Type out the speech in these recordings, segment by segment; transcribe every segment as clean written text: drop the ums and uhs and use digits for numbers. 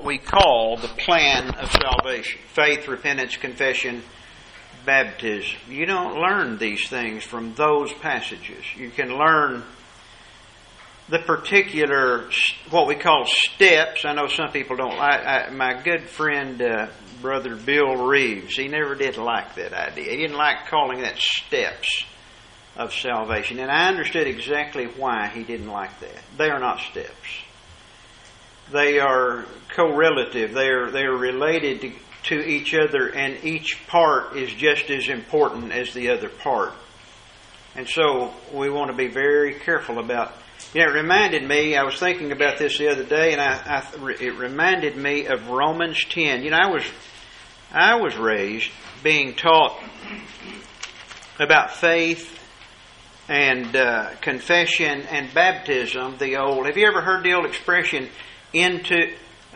we call the plan of salvation. Faith, repentance, confession, baptism. You don't learn these things from those passages. You can learn the particular, what we call steps. I know some people don't like. My good friend, Brother Bill Reeves, he never did like that idea. He didn't like calling that steps of salvation. And I understood exactly why he didn't like that. They are not steps. They are correlative. They are related to each other, and each part is just as important as the other part. And so we want to be very careful about. It reminded me, I was thinking about this the other day, and it reminded me of Romans 10. I was raised being taught about faith and confession and baptism. Have you ever heard the old expression, unto,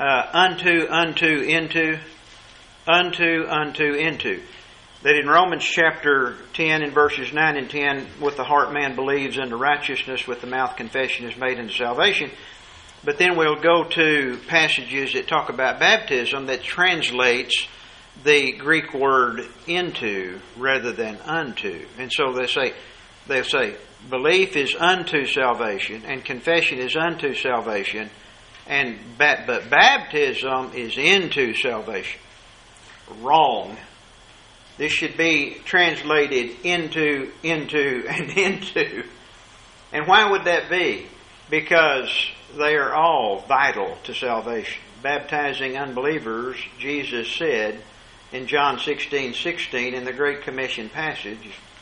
into? That in Romans chapter 10 in verses 9 and 10, with the heart man believes unto righteousness, with the mouth confession is made unto salvation. But then we'll go to passages that talk about baptism that translates the Greek word into rather than unto. And so they'll say belief is unto salvation and confession is unto salvation, but baptism is into salvation. Wrong. This should be translated into, and into. And why would that be? Because they are all vital to salvation. Baptizing unbelievers, Jesus said in John 16:16 in the Great Commission passage,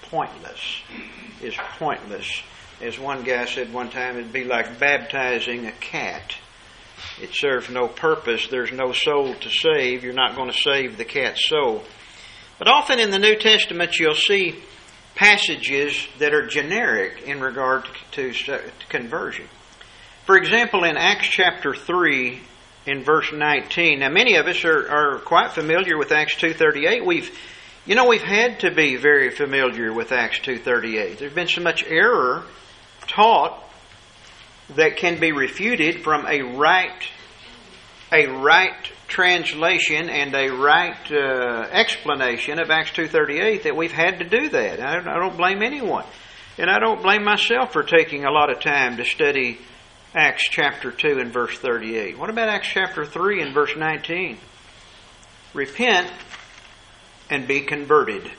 is pointless. As one guy said one time, it'd be like baptizing a cat. It serves no purpose. There's no soul to save. You're not going to save the cat's soul. But often in the New Testament you'll see passages that are generic in regard to conversion. For example, in Acts chapter 3 in verse 19. Now many of us are quite familiar with Acts 2:38. We've had to be very familiar with Acts 2:38. There's been so much error taught that can be refuted from a right translation and a right explanation of Acts 2:38 that we've had to do that. I don't blame anyone. And I don't blame myself for taking a lot of time to study Acts chapter 2 and verse 38. What about Acts chapter 3 and verse 19? Repent and be converted.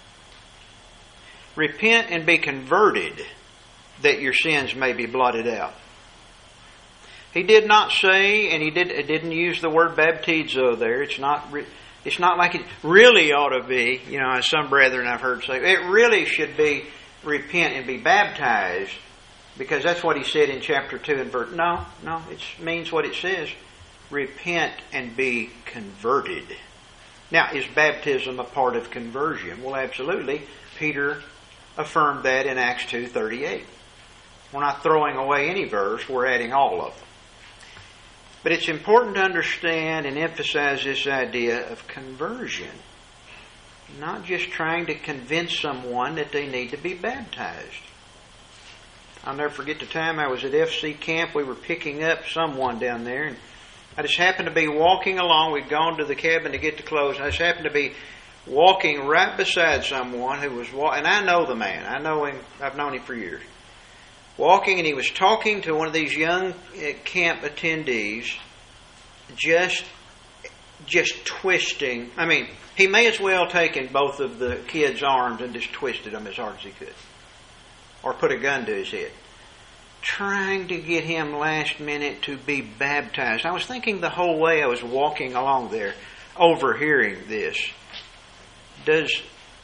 Repent and be converted that your sins may be blotted out. He did not say, and he didn't use the word baptizo there. It's not like it really ought to be. As some brethren I've heard say, it really should be repent and be baptized, because that's what he said in chapter 2 and verse. No, it means what it says. Repent and be converted. Now, is baptism a part of conversion? Well, absolutely. Peter affirmed that in Acts 2:38. We're not throwing away any verse. We're adding all of them. But it's important to understand and emphasize this idea of conversion. Not just trying to convince someone that they need to be baptized. I'll never forget the time I was at FC camp. We were picking up someone down there, and I just happened to be walking along. We'd gone to the cabin to get the clothes, and I just happened to be walking right beside someone who was and I know the man. I know him. I've known him for years. Walking, and he was talking to one of these young camp attendees, just twisting. I mean, he may as well taken both of the kids' arms and just twisted them as hard as he could. Or put a gun to his head. Trying to get him last minute to be baptized. I was thinking the whole way I was walking along there, overhearing this. Does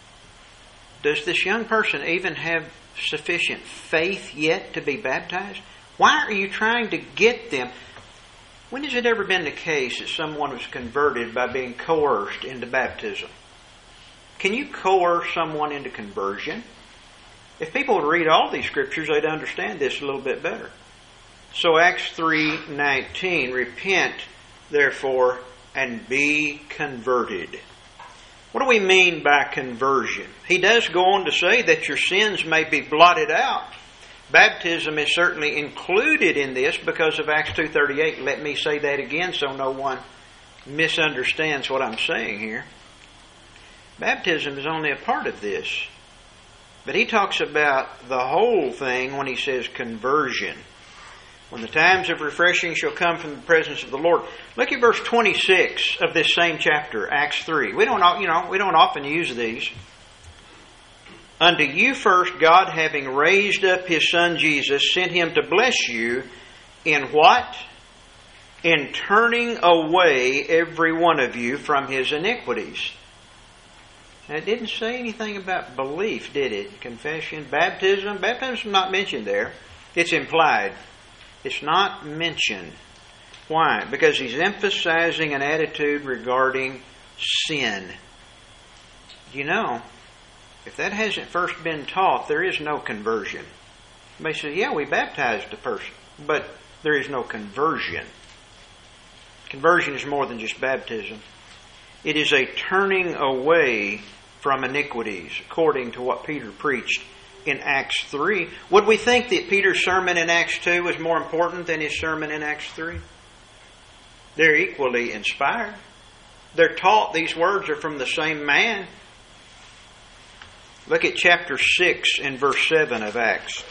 this young person even have sufficient faith yet to be baptized? Why are you trying to get them? When has it ever been the case that someone was converted by being coerced into baptism? Can you coerce someone into conversion? If people would read all these scriptures, they'd understand this a little bit better. So Acts 3:19, repent, therefore, and be converted. What do we mean by conversion? He does go on to say that your sins may be blotted out. Baptism is certainly included in this because of Acts 2:38. Let me say that again so no one misunderstands what I'm saying here. Baptism is only a part of this. But he talks about the whole thing when he says conversion. When the times of refreshing shall come from the presence of the Lord. Look at verse 26 of this same chapter, Acts 3. We don't often use these. Unto you first God, having raised up His Son Jesus, sent Him to bless you in what? In turning away every one of you from his iniquities. Now, it didn't say anything about belief, did it? Confession, baptism. Baptism is not mentioned there. It's implied. It's not mentioned. Why? Because he's emphasizing an attitude regarding sin. You know, if that hasn't first been taught, there is no conversion. You may say, yeah, we baptized a person, but there is no conversion. Conversion is more than just baptism. It is a turning away from iniquities, according to what Peter preached in Acts 3. Would we think that Peter's sermon in Acts 2 was more important than his sermon in Acts 3? They're equally inspired. They're taught, these words are from the same man. Look at chapter 6 and verse 7 of Acts.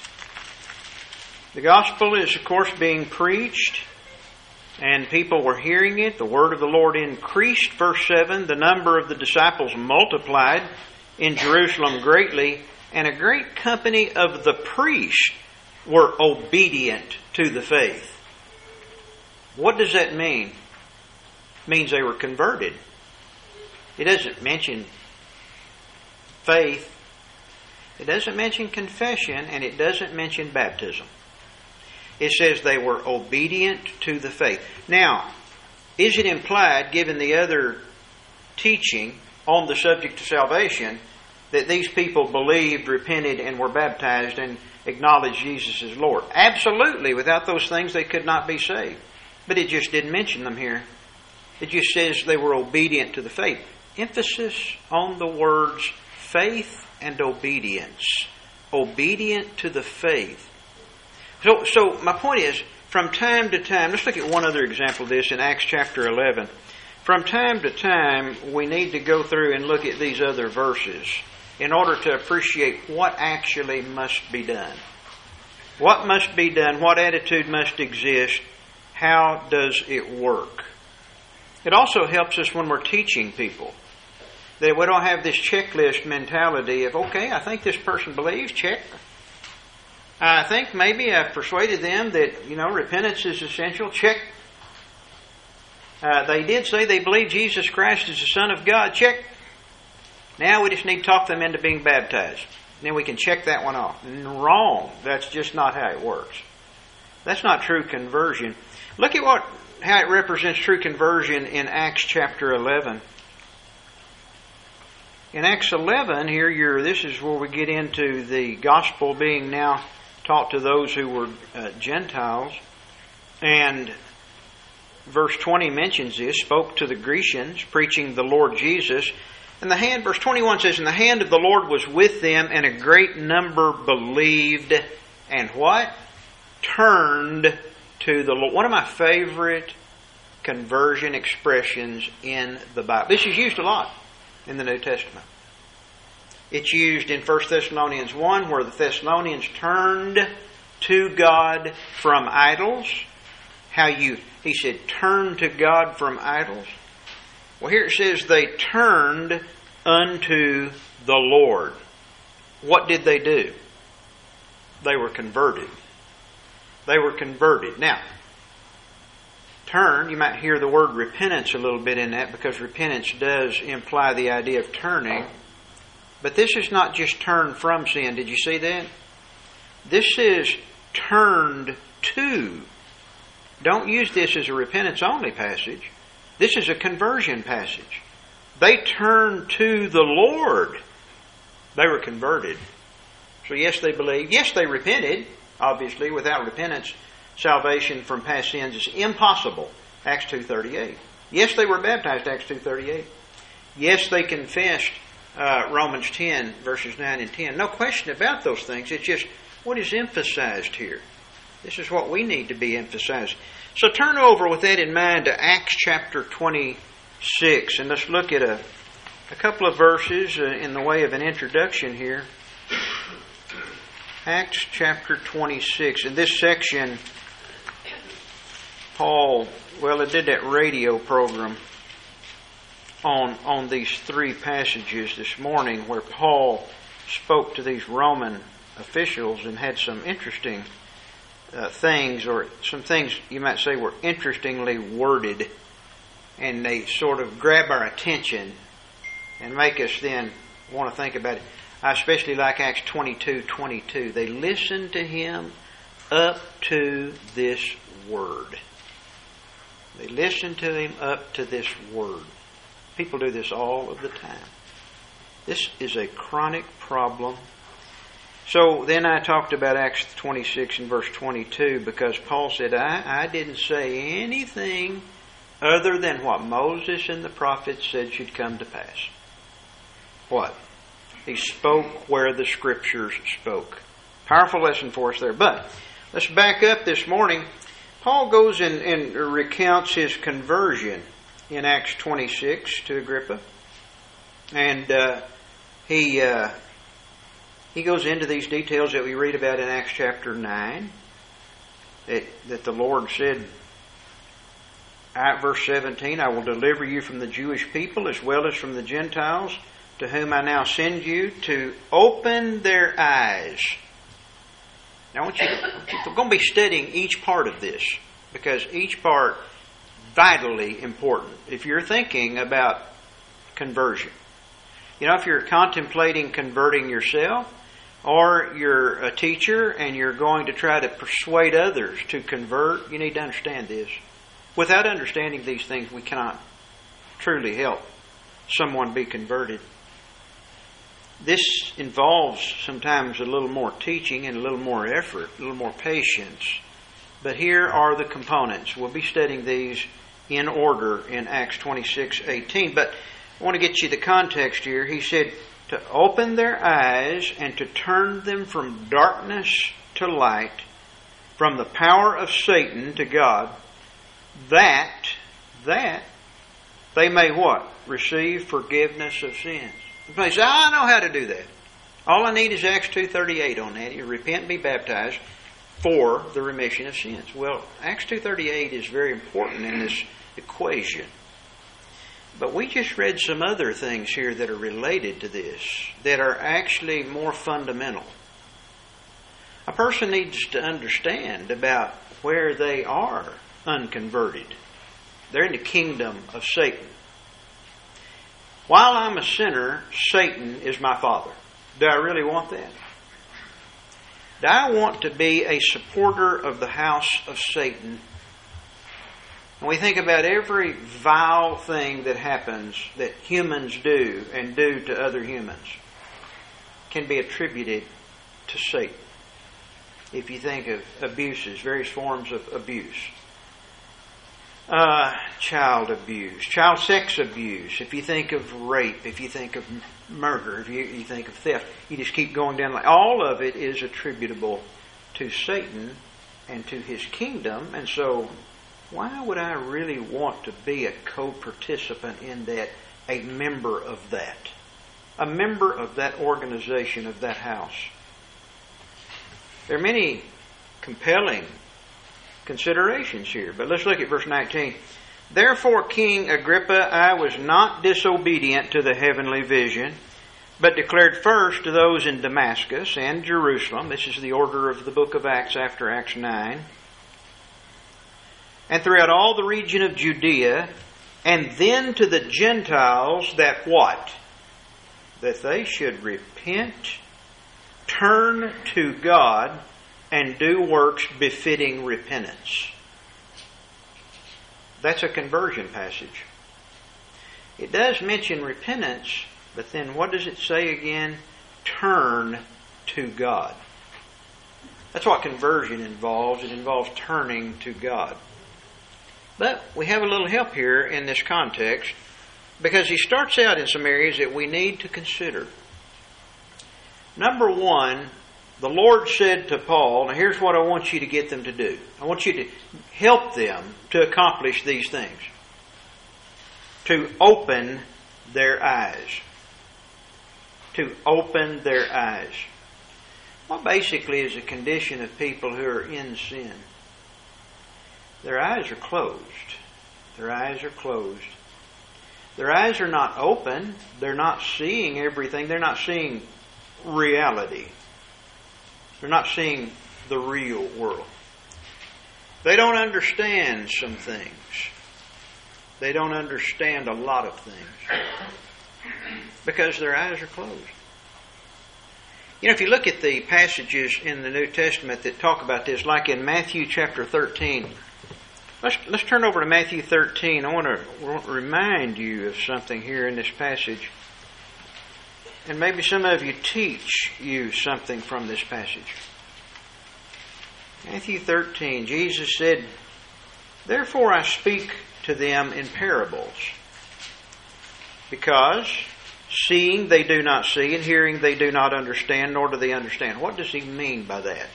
The gospel is, of course, being preached, and people were hearing it. The word of the Lord increased. Verse 7, the number of the disciples multiplied in Jerusalem greatly, and a great company of the priests were obedient to the faith. What does that mean? It means they were converted. It doesn't mention faith. It doesn't mention confession, and it doesn't mention baptism. It says they were obedient to the faith. Now, is it implied, given the other teaching on the subject of salvation, that these people believed, repented, and were baptized and acknowledged Jesus as Lord? Absolutely. Without those things, they could not be saved. But it just didn't mention them here. It just says they were obedient to the faith. Emphasis on the words faith and obedience. Obedient to the faith. So my point is, from time to time, let's look at one other example of this in Acts chapter 11. From time to time, we need to go through and look at these other verses in order to appreciate what actually must be done. What must be done? What attitude must exist? How does it work? It also helps us when we're teaching people, that we don't have this checklist mentality of, okay, I think this person believes, check. I think maybe I've persuaded them that, repentance is essential. Check. They did say they believe Jesus Christ is the Son of God. Check. Now we just need to talk them into being baptized. Then we can check that one off. Wrong. That's just not how it works. That's not true conversion. Look at how it represents true conversion in Acts chapter 11. In Acts 11, this is where we get into the gospel being now taught to those who were Gentiles. And verse 20 mentions this, spoke to the Grecians, preaching the Lord Jesus. And verse 21 says, and the hand of the Lord was with them, and a great number believed, and what? Turned to the Lord. One of my favorite conversion expressions in the Bible. This is used a lot in the New Testament. It's used in 1 Thessalonians 1, where the Thessalonians turned to God from idols. He said, turn to God from idols. Well, here it says they turned unto the Lord. What did they do? They were converted. They were converted. Now, turn, you might hear the word repentance a little bit in that, because repentance does imply the idea of turning. But this is not just turn from sin. Did you see that? This is turned to. Don't use this as a repentance-only passage. This is a conversion passage. They turned to the Lord. They were converted. So yes, they believed. Yes, they repented. Obviously, without repentance, salvation from past sins is impossible. Acts 2:38. Yes, they were baptized. Acts 2:38. Yes, they confessed. Romans 10, verses 9 and 10. No question about those things. It's just what is emphasized here. This is what we need to be emphasized. So turn over with that in mind to Acts chapter 26, and let's look at a couple of verses in the way of an introduction here. Acts chapter 26. In this section, Paul, it did that radio program on these three passages this morning where Paul spoke to these Roman officials and had some interesting things, or some things you might say were interestingly worded, and they sort of grab our attention and make us then want to think about it. I especially like Acts 22:22. They listened to him up to this word. They listened to him up to this word. People do this all of the time. This is a chronic problem. So then I talked about Acts 26 and verse 22 because Paul said, I didn't say anything other than what Moses and the prophets said should come to pass. What? He spoke where the Scriptures spoke. Powerful lesson for us there. But let's back up this morning. Paul goes and recounts his conversion in Acts 26 to Agrippa. And he goes into these details that we read about in Acts chapter 9. That the Lord said, verse 17, I will deliver you from the Jewish people as well as from the Gentiles, to whom I now send you, to open their eyes. Now we're going to be studying each part of this, because each part vitally important if you're thinking about conversion. If you're contemplating converting yourself, or you're a teacher and you're going to try to persuade others to convert, you need to understand this. Without understanding these things, we cannot truly help someone be converted. This involves sometimes a little more teaching and a little more effort, a little more patience. But here are the components. We'll be studying these in order in Acts 26:18. But I want to get you the context here. He said to open their eyes and to turn them from darkness to light, from the power of Satan to God, that they may what? Receive forgiveness of sins. Somebody says, I know how to do that. All I need is Acts 2:38 on that. You repent and be baptized for the remission of sins. Well, Acts 2:38 is very important in this equation. But we just read some other things here that are related to this, that are actually more fundamental. A person needs to understand about where they are unconverted. They're in the kingdom of Satan. While I'm a sinner, Satan is my father. Do I really want that? Do I want to be a supporter of the house of Satan? When we think about every vile thing that happens that humans do and do to other humans can be attributed to Satan. If you think of abuses, various forms of abuse. Child abuse, child sex abuse, if you think of rape, if you think of murder, if you think of theft, you just keep going down. All of it is attributable to Satan and to his kingdom. And so why would I really want to be a co-participant in that, a member of that? A member of that organization, of that house? There are many compelling considerations here, but let's look at verse 19. Therefore, King Agrippa, I was not disobedient to the heavenly vision, but declared first to those in Damascus and Jerusalem. This is the order of the book of Acts after Acts 9. And throughout all the region of Judea, and then to the Gentiles, that what? That they should repent, turn to God, and do works befitting repentance. That's a conversion passage. It does mention repentance, but then what does it say again? Turn to God. That's what conversion involves. It involves turning to God. But we have a little help here in this context, because he starts out in some areas that we need to consider. Number one, the Lord said to Paul, now here's what I want you to get them to do. I want you to help them to accomplish these things. To open their eyes. To open their eyes. What basically is a condition of people who are in sin? Their eyes are closed. Their eyes are closed. Their eyes are not open. They're not seeing everything. They're not seeing reality. They're not seeing the real world. They don't understand some things. They don't understand a lot of things because their eyes are closed. You know, if you look at the passages in the New Testament that talk about this, like in Matthew chapter 13, let's turn over to Matthew 13. I want to remind you of something here in this passage. And maybe some of you teach you something from this passage. Matthew 13, Jesus said, "Therefore I speak to them in parables, because seeing they do not see, and hearing they do not understand, nor do they understand." What does he mean by that?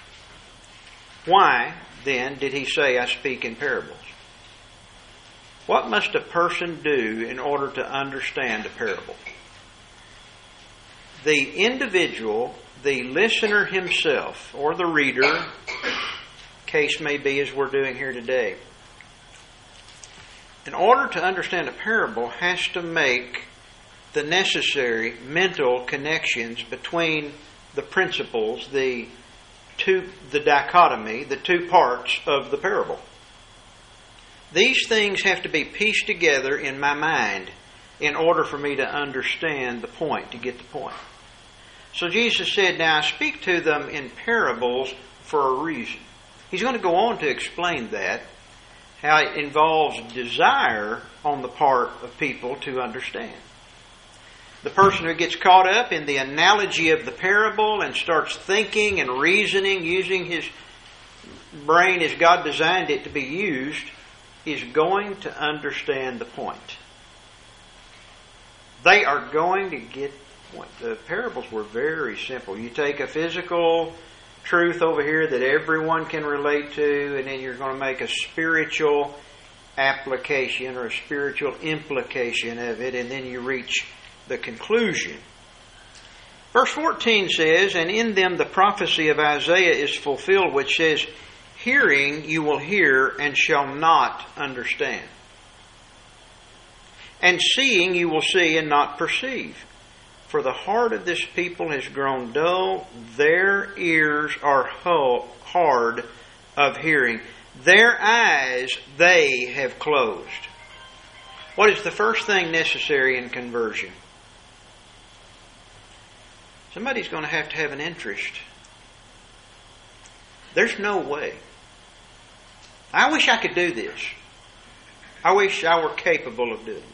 Why, then, did he say, "I speak in parables"? What must a person do in order to understand a parable? The individual, the listener himself, or the reader, case may be as we're doing here today, in order to understand a parable, has to make the necessary mental connections between the principles, the dichotomy, the two parts of the parable. These things have to be pieced together in my mind in order for me to understand the point, to get the point. So Jesus said, "Now I speak to them in parables for a reason." He's going to go on to explain that, how it involves desire on the part of people to understand. The person who gets caught up in the analogy of the parable and starts thinking and reasoning, using his brain as God designed it to be used, is going to understand the point. They are going to get the point. The parables were very simple. You take a physical truth over here that everyone can relate to, and then you're going to make a spiritual application or a spiritual implication of it, and then you reach the conclusion. Verse 14 says, "And in them the prophecy of Isaiah is fulfilled, which says, Hearing you will hear and shall not understand. And seeing you will see and not perceive. For the heart of this people has grown dull, their ears are hard of hearing. Their eyes they have closed." What is the first thing necessary in conversion? Somebody's going to have an interest. There's no way. I wish I could do this. I wish I were capable of doing this.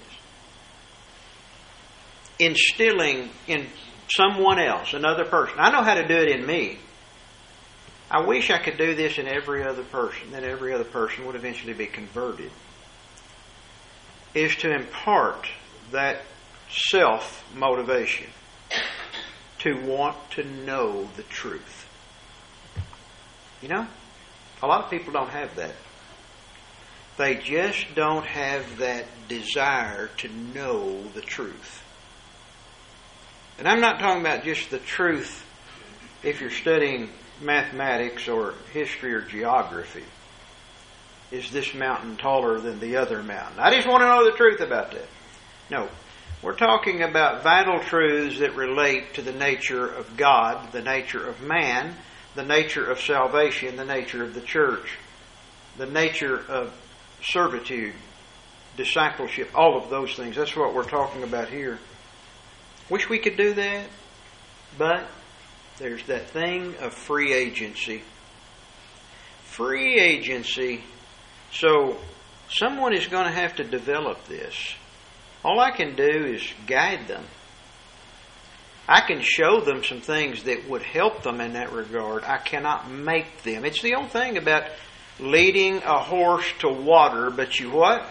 Instilling in someone else, another person. I know how to do it in me. I wish I could do this in every other person. Then every other person would eventually be converted. Is to impart that self-motivation. To want to know the truth. You know, a lot of people don't have that. They just don't have that desire to know the truth. And I'm not talking about just the truth if you're studying mathematics or history or geography. Is this mountain taller than the other mountain? I just want to know the truth about that. No. We're talking about vital truths that relate to the nature of God, the nature of man, the nature of salvation, the nature of the church, the nature of servitude, discipleship, all of those things. That's what we're talking about here. Wish we could do that, but there's that thing of free agency. Free agency. So someone is going to have to develop this. All I can do is guide them. I can show them some things that would help them in that regard. I cannot make them. It's the old thing about leading a horse to water, but you what?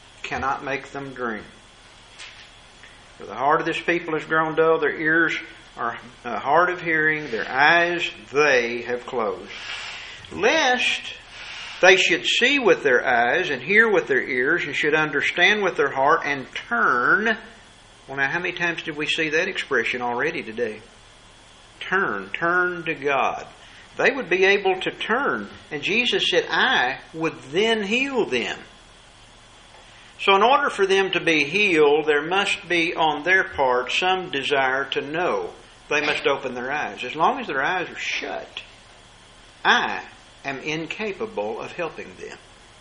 Cannot make them drink. For the heart of this people has grown dull, their ears or hard of hearing, their eyes they have closed. Lest they should see with their eyes and hear with their ears and should understand with their heart and turn. Well, now, how many times did we see that expression already today? Turn to God. They would be able to turn. And Jesus said, I would then heal them. So in order for them to be healed, there must be on their part some desire to know. They must open their eyes. As long as their eyes are shut, I am incapable of helping them.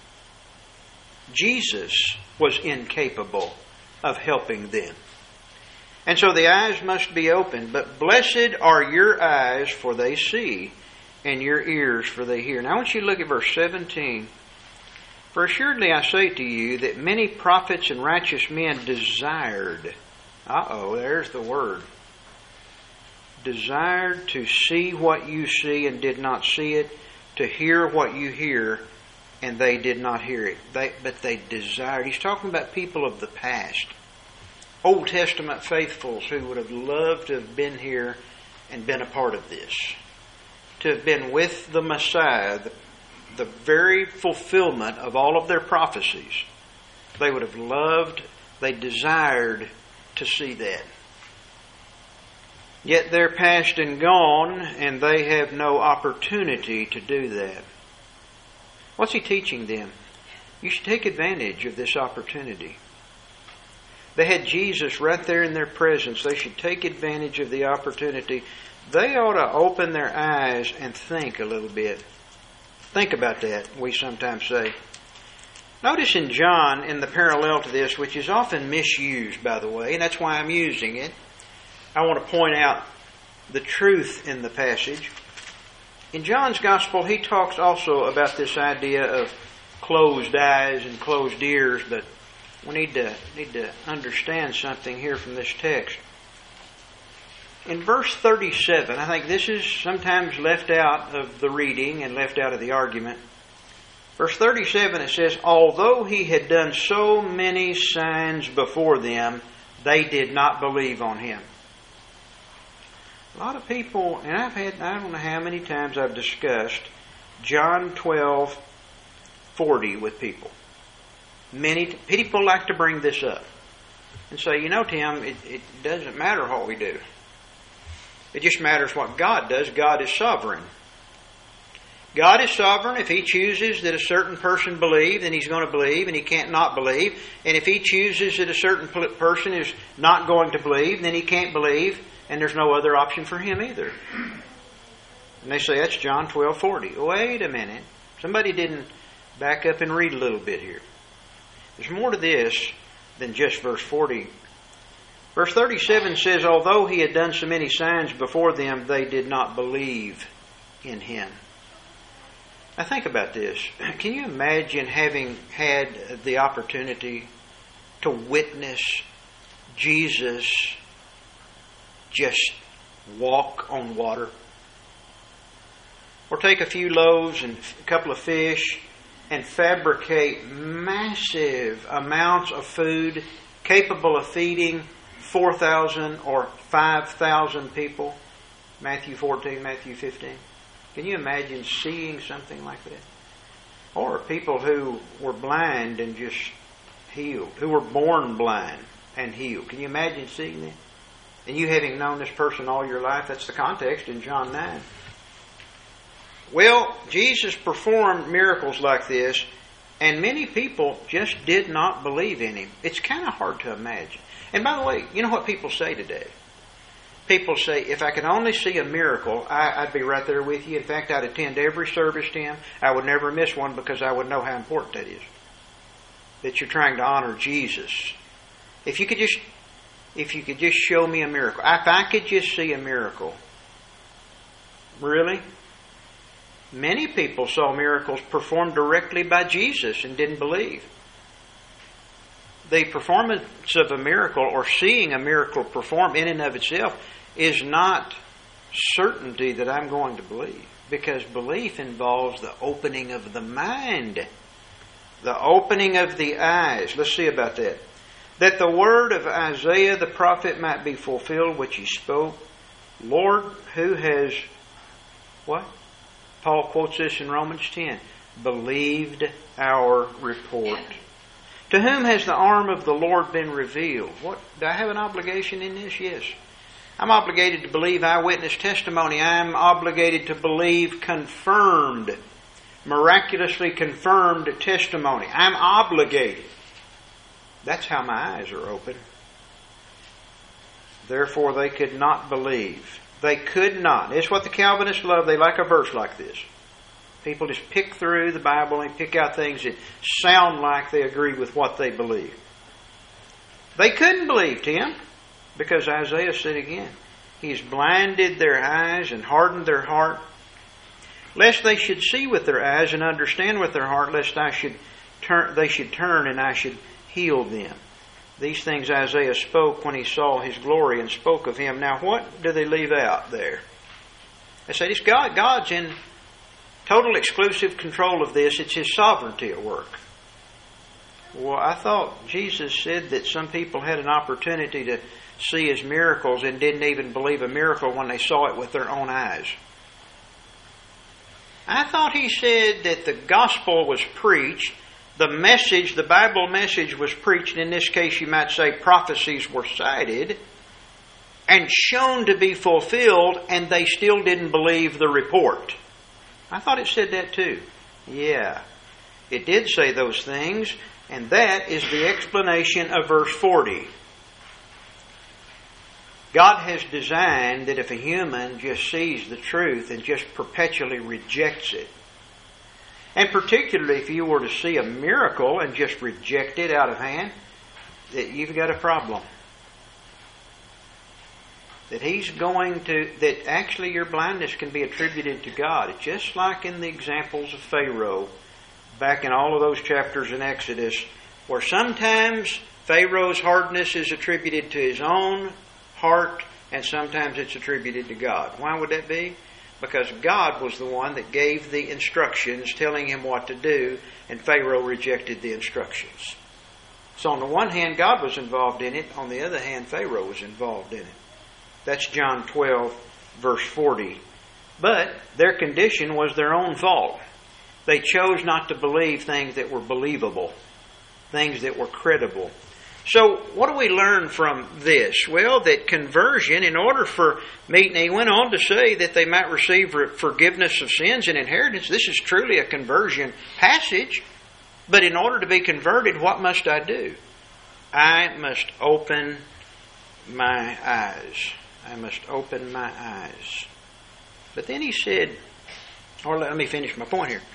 Jesus was incapable of helping them. And so the eyes must be opened. But blessed are your eyes, for they see, and your ears, for they hear. Now I want you to look at verse 17. For assuredly I say to you that many prophets and righteous men desired, there's the word, desired to see what you see and did not see it, to hear what you hear, and they did not hear it. But they desired. He's talking about people of the past. Old Testament faithfuls who would have loved to have been here and been a part of this. To have been with the Messiah, the very fulfillment of all of their prophecies. They would have loved, they desired to see that. Yet they're past and gone, and they have no opportunity to do that. What's he teaching them? You should take advantage of this opportunity. They had Jesus right there in their presence. They should take advantage of the opportunity. They ought to open their eyes and think a little bit. Think about that, we sometimes say. Notice in John, in the parallel to this, which is often misused, by the way, and that's why I'm using it, I want to point out the truth in the passage. In John's Gospel, he talks also about this idea of closed eyes and closed ears, but we need to understand something here from this text. In verse 37, I think this is sometimes left out of the reading and left out of the argument. Verse 37, it says, although he had done so many signs before them, they did not believe on him. A lot of people, and I don't know how many times I've discussed John 12:40 with people. Many people like to bring this up and say, Tim, it doesn't matter what we do. It just matters what God does. God is sovereign. God is sovereign. If He chooses that a certain person believe, then He's going to believe, and He can't not believe. And if He chooses that a certain person is not going to believe, then He can't believe, and there's no other option for Him either. And they say, that's John 12:40. Wait a minute. Somebody didn't back up and read a little bit here. There's more to this than just verse 40. Verse 37 says, although He had done so many signs before them, they did not believe in Him. Now think about this. Can you imagine having had the opportunity to witness Jesus just walk on water? Or take a few loaves and a couple of fish and fabricate massive amounts of food capable of feeding 4,000 or 5,000 people. Matthew 14, Matthew 15. Can you imagine seeing something like that? Or people who were blind and just healed, who were born blind and healed. Can you imagine seeing that? And you having known this person all your life, that's the context in John 9. Well, Jesus performed miracles like this, and many people just did not believe in Him. It's kind of hard to imagine. And by the way, you know what people say today? People say, if I could only see a miracle, I'd be right there with you. In fact, I'd attend every service, Tim. I would never miss one because I would know how important that is. That you're trying to honor Jesus. If you could just show me a miracle. If I could just see a miracle. Really? Many people saw miracles performed directly by Jesus and didn't believe. The performance of a miracle or seeing a miracle performed in and of itself is not certainty that I'm going to believe, because belief involves the opening of the mind, the opening of the eyes. Let's see about that. That the word of Isaiah the prophet might be fulfilled, which he spoke. Lord, who has, what? Paul quotes this in Romans 10. Believed our report. To whom has the arm of the Lord been revealed? What? Do I have an obligation in this? Yes. I'm obligated to believe eyewitness testimony. I'm obligated to believe confirmed, miraculously confirmed testimony. I'm obligated. That's how my eyes are open. Therefore, they could not believe. They could not. It's what the Calvinists love. They like a verse like this. People just pick through the Bible and pick out things that sound like they agree with what they believe. They couldn't believe, Tim, because Isaiah said again, He's blinded their eyes and hardened their heart, lest they should see with their eyes and understand with their heart, lest they should turn and I should heal them. These things Isaiah spoke when he saw His glory and spoke of Him. Now, what do they leave out there? They say, it's God. God's in total exclusive control of this. It's His sovereignty at work. Well, I thought Jesus said that some people had an opportunity to see His miracles and didn't even believe a miracle when they saw it with their own eyes. I thought He said that the gospel was preached, the message, the Bible message was preached. In this case, you might say prophecies were cited and shown to be fulfilled, and they still didn't believe the report. I thought it said that too. Yeah, it did say those things, and that is the explanation of verse 40. God has designed that if a human just sees the truth and just perpetually rejects it, and particularly if you were to see a miracle and just reject it out of hand, that you've got a problem. That actually your blindness can be attributed to God. Just like in the examples of Pharaoh, back in all of those chapters in Exodus, where sometimes Pharaoh's hardness is attributed to his own heart, and sometimes it's attributed to God. Why would that be? Because God was the one that gave the instructions telling him what to do, and Pharaoh rejected the instructions. So on the one hand, God was involved in it. On the other hand, Pharaoh was involved in it. That's John 12, verse 40. But their condition was their own fault. They chose not to believe things that were believable, things that were credible. So what do we learn from this? Well, that conversion, in order for me, and he went on to say that they might receive forgiveness of sins and inheritance. This is truly a conversion passage. But in order to be converted, what must I do? I must open my eyes. I must open my eyes. But then he said, or let me finish my point here.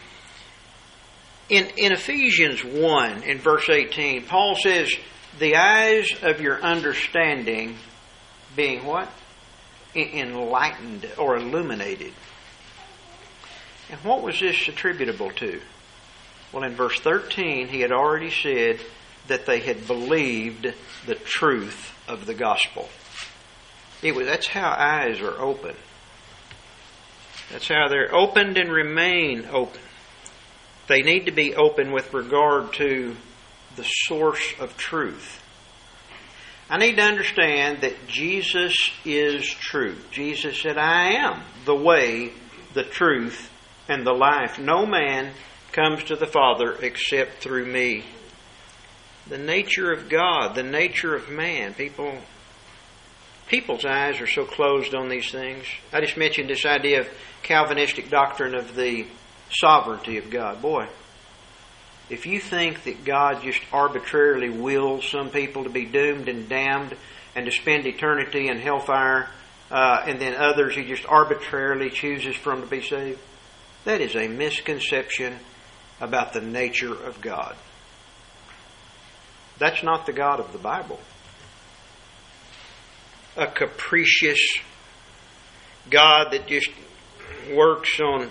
In Ephesians 1, in verse 18, Paul says, the eyes of your understanding being what? Enlightened or illuminated. And what was this attributable to? Well, in verse 13, he had already said that they had believed the truth of the gospel. That's how eyes are open. That's how they're opened and remain open. They need to be open with regard to the source of truth. I need to understand that Jesus is truth. Jesus said, I am the way, the truth, and the life. No man comes to the Father except through me. The nature of God, the nature of man. People's eyes are so closed on these things. I just mentioned this idea of Calvinistic doctrine of the sovereignty of God. Boy, if you think that God just arbitrarily wills some people to be doomed and damned and to spend eternity in hellfire, and then others He just arbitrarily chooses for them to be saved, that is a misconception about the nature of God. That's not the God of the Bible. A capricious God that just works on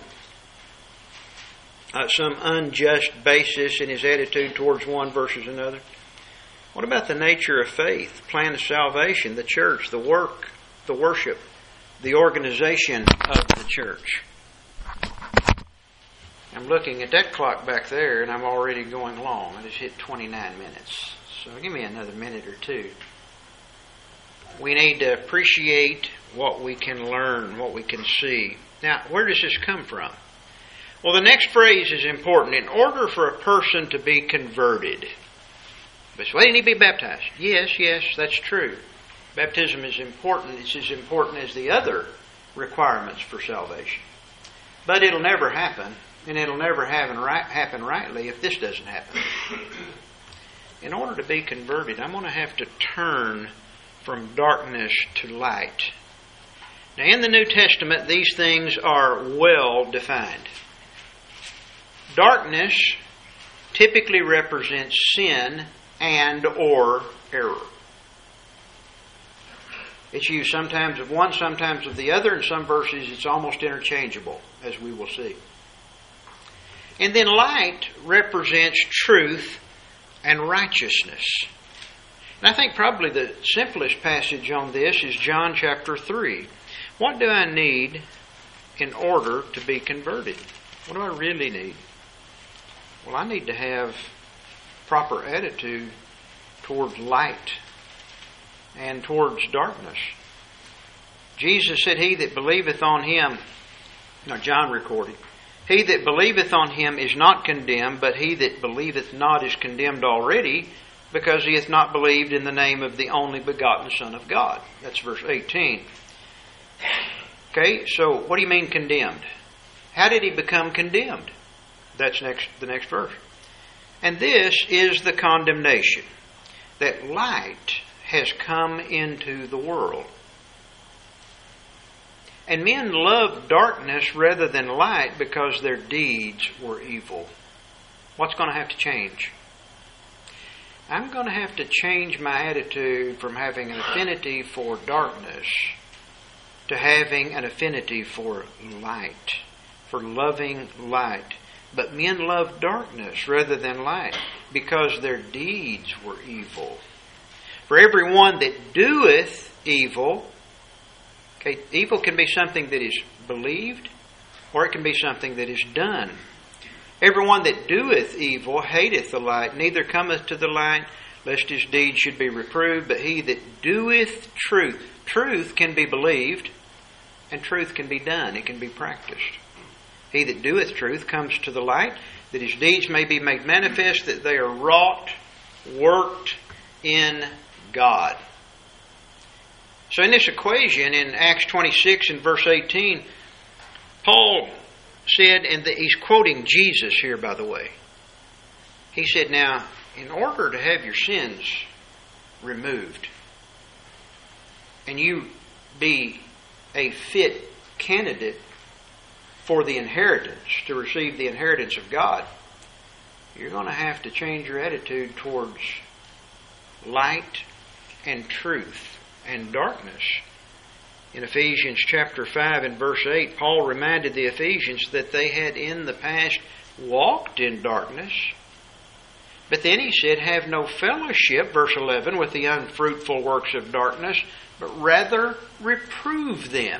some unjust basis in His attitude towards one versus another. What about the nature of faith, plan of salvation, the church, the work, the worship, the organization of the church? I'm looking at that clock back there, and I'm already going long. I just hit 29 minutes. So give me another minute or two. We need to appreciate what we can learn, what we can see. Now, where does this come from? Well, the next phrase is important. In order for a person to be converted. But why didn't he be baptized? Yes, that's true. Baptism is important. It's as important as the other requirements for salvation. But it'll never happen, and it'll never happen rightly if this doesn't happen. In order to be converted, I'm going to have to turn from darkness to light. Now, in the New Testament, these things are well defined. Darkness typically represents sin and or error. It's used sometimes of one, sometimes of the other. In some verses, it's almost interchangeable, as we will see. And then light represents truth and righteousness. And I think probably the simplest passage on this is John chapter 3. What do I need in order to be converted? What do I really need? Well, I need to have proper attitude towards light and towards darkness. Jesus said, he that believeth on him, John recorded, he that believeth on him is not condemned, but he that believeth not is condemned already, because he hath not believed in the name of the only begotten Son of God. That's verse 18. Okay, so what do you mean condemned? How did he become condemned? That's the next verse. And this is the condemnation, that light has come into the world. And men loved darkness rather than light because their deeds were evil. What's going to have to change? I'm going to have to change my attitude from having an affinity for darkness to having an affinity for light, for loving light. But men loved darkness rather than light because their deeds were evil. For everyone that doeth evil, okay, evil can be something that is believed, or it can be something that is done. Everyone that doeth evil hateth the light, neither cometh to the light, lest his deeds should be reproved. But he that doeth truth, truth can be believed, and truth can be done. It can be practiced. He that doeth truth comes to the light, that his deeds may be made manifest, that they are wrought, worked in God. So in this equation, in Acts 26 and verse 18, Paul said, and he's quoting Jesus here, by the way. He said, now, in order to have your sins removed, and you be a fit candidate for the inheritance, to receive the inheritance of God, you're going to have to change your attitude towards light and truth and darkness. In Ephesians chapter 5 and verse 8, Paul reminded the Ephesians that they had in the past walked in darkness. But then he said, have no fellowship, verse 11, with the unfruitful works of darkness, but rather reprove them.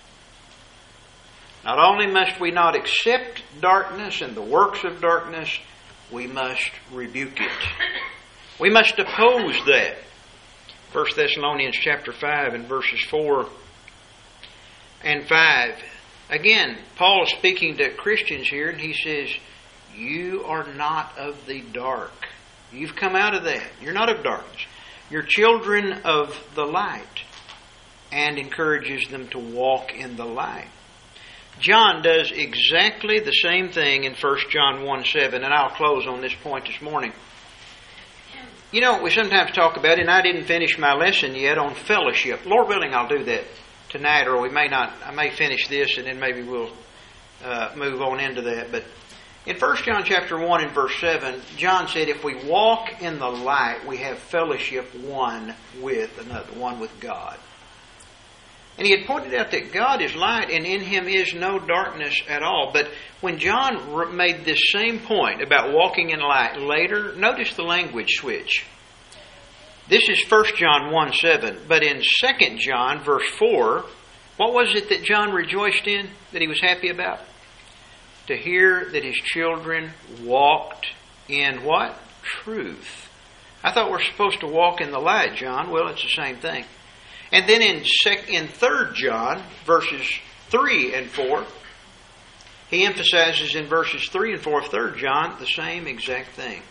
Not only must we not accept darkness and the works of darkness, we must rebuke it. We must oppose that. 1 Thessalonians chapter 5 and verses 4 and 5. Again, Paul is speaking to Christians here, and he says, you are not of the dark. You've come out of that. You're not of darkness. You're children of the light, and encourages them to walk in the light. John does exactly the same thing in 1 John 1:7, and I'll close on this point this morning. You know, we sometimes talk about, and I didn't finish my lesson yet on fellowship. Lord willing, I'll do that tonight, or we may not. I may finish this, and then maybe we'll move on into that. But in 1 John chapter 1 and verse 7, John said, if we walk in the light, we have fellowship one with another, one with God. And he had pointed out that God is light, and in Him is no darkness at all. But when John made this same point about walking in light later, notice the language switch. This is 1 John 1:7. But in 2 John verse 4, what was it that John rejoiced in, that he was happy about? To hear that his children walked in what? Truth. I thought we're supposed to walk in the light, John. Well, it's the same thing. And then in 3 John, verses 3 and 4, he emphasizes in verses 3 and 4 of 3 John the same exact thing.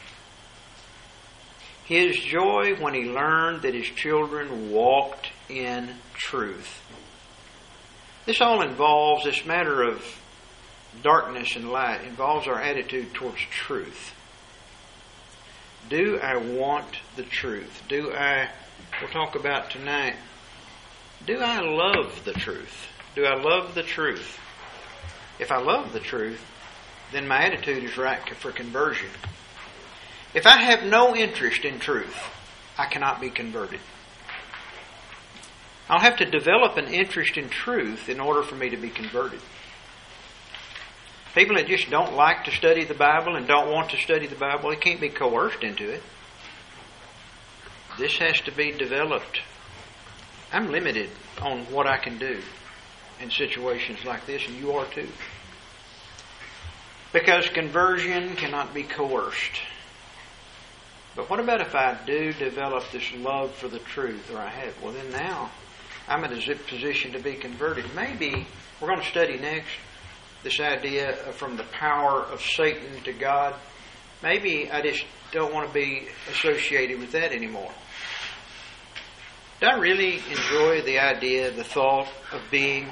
His joy when he learned that his children walked in truth. This all involves, this matter of darkness and light, involves our attitude towards truth. Do I want the truth? We'll talk about tonight, do I love the truth? Do I love the truth? If I love the truth, then my attitude is right for conversion. If I have no interest in truth, I cannot be converted. I'll have to develop an interest in truth in order for me to be converted. People that just don't like to study the Bible and don't want to study the Bible, they can't be coerced into it. This has to be developed. I'm limited on what I can do in situations like this, and you are too. Because conversion cannot be coerced. But what about if I do develop this love for the truth, or I have? Well, then now I'm in a position to be converted. Maybe we're going to study next this idea from the power of Satan to God. Maybe I just don't want to be associated with that anymore. Do I really enjoy the idea, the thought of being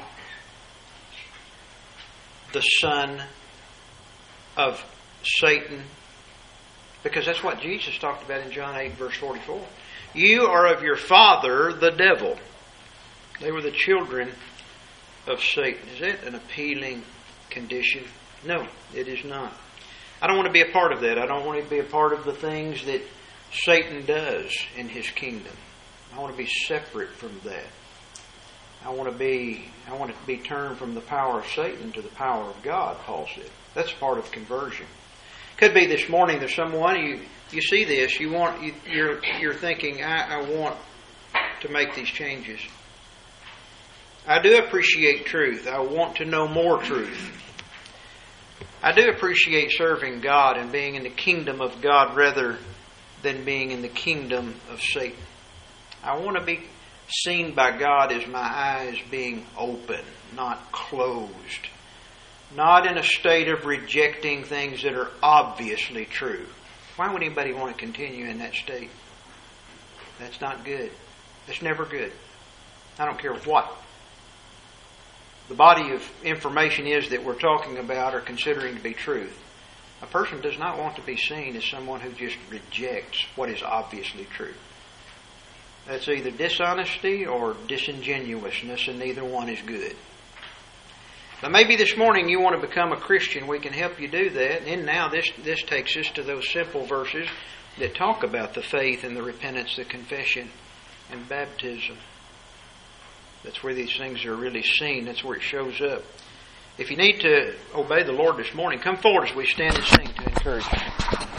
the son of Satan? Because that's what Jesus talked about in John 8, verse 44. You are of your father, the devil. They were the children of Satan. Is that an appealing condition? No, it is not. I don't want to be a part of that. I don't want to be a part of the things that Satan does in his kingdom. I want to be separate from that. I want to be turned from the power of Satan to the power of God, Paul said. That's part of conversion. Could be this morning there's someone you see this, you're thinking, I want to make these changes. I do appreciate truth. I want to know more truth. I do appreciate serving God and being in the kingdom of God rather than being in the kingdom of Satan. I want to be seen by God as my eyes being open, not closed. Not in a state of rejecting things that are obviously true. Why would anybody want to continue in that state? That's not good. That's never good. I don't care what the body of information is that we're talking about or considering to be truth. A person does not want to be seen as someone who just rejects what is obviously true. That's either dishonesty or disingenuousness, and neither one is good. But maybe this morning you want to become a Christian. We can help you do that. And now this takes us to those simple verses that talk about the faith and the repentance, the confession, and baptism. That's where these things are really seen. That's where it shows up. If you need to obey the Lord this morning, come forward as we stand and sing to encourage you.